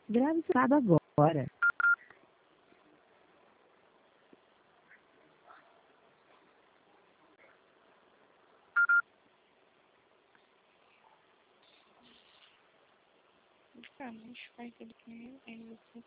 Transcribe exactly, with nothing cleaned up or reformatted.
Grave esse recado agora. Cara, a gente faz tudo primeiro, aí você